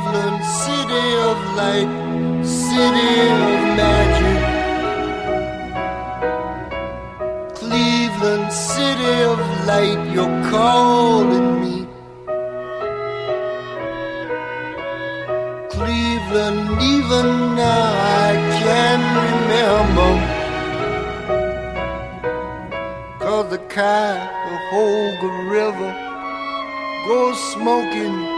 Cleveland, city of light, city of magic. Cleveland, city of light, you're calling me. Cleveland, even now I can remember, 'cause the Cuyahoga River goes smoking